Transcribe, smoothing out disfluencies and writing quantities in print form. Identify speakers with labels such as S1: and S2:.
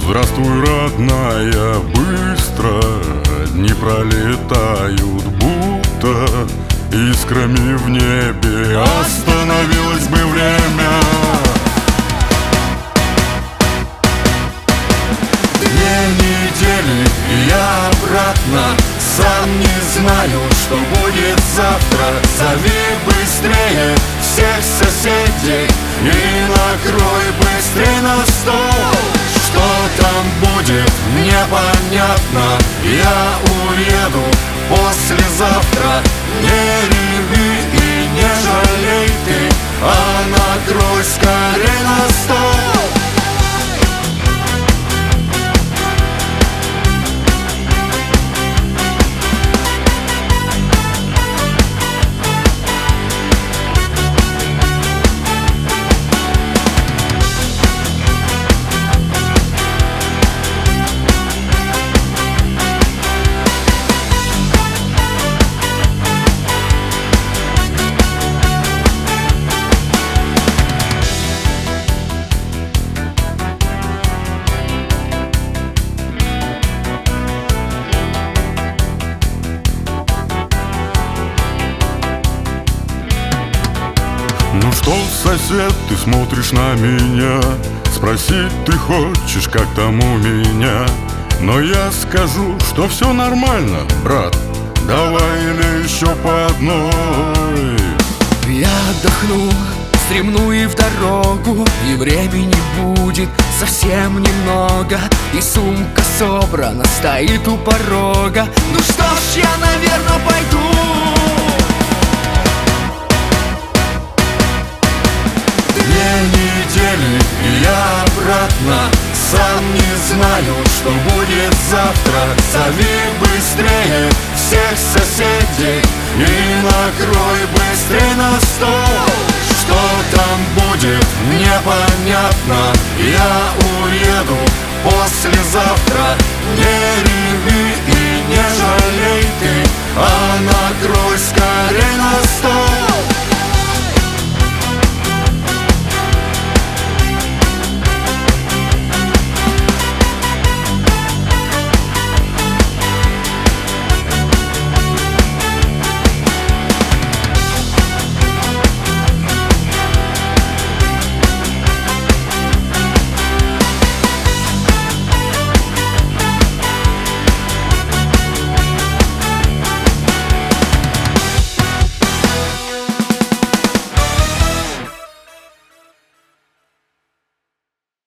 S1: Здравствуй, родная, быстро дни пролетают, будто искрами в небе остановилось бы время. Две недели и я обратно, сам не знаю, что будет завтра. Зови быстрее всех соседей и накрой быстрее на стол. Что там будет, непонятно. Я уеду послезавтра. Не реви и не жалей ты, а накрой скорей на стол. Ну что, сосед, ты смотришь на меня? Спросить ты хочешь, как там у меня? Но я скажу, что все нормально, брат. Давай или еще по одной.
S2: Я отдохну, стремну и в дорогу, и времени будет совсем немного, и сумка собрана, стоит у порога. Ну что ж, я, наверное, пойду.
S1: Недели и я обратно, сам не знаю, что будет завтра. Зови быстрее всех соседей и накрой быстрее на стол. Что там будет, непонятно. Я уеду послезавтра. Не реви и не жалей ты, а накрой скорей на стол.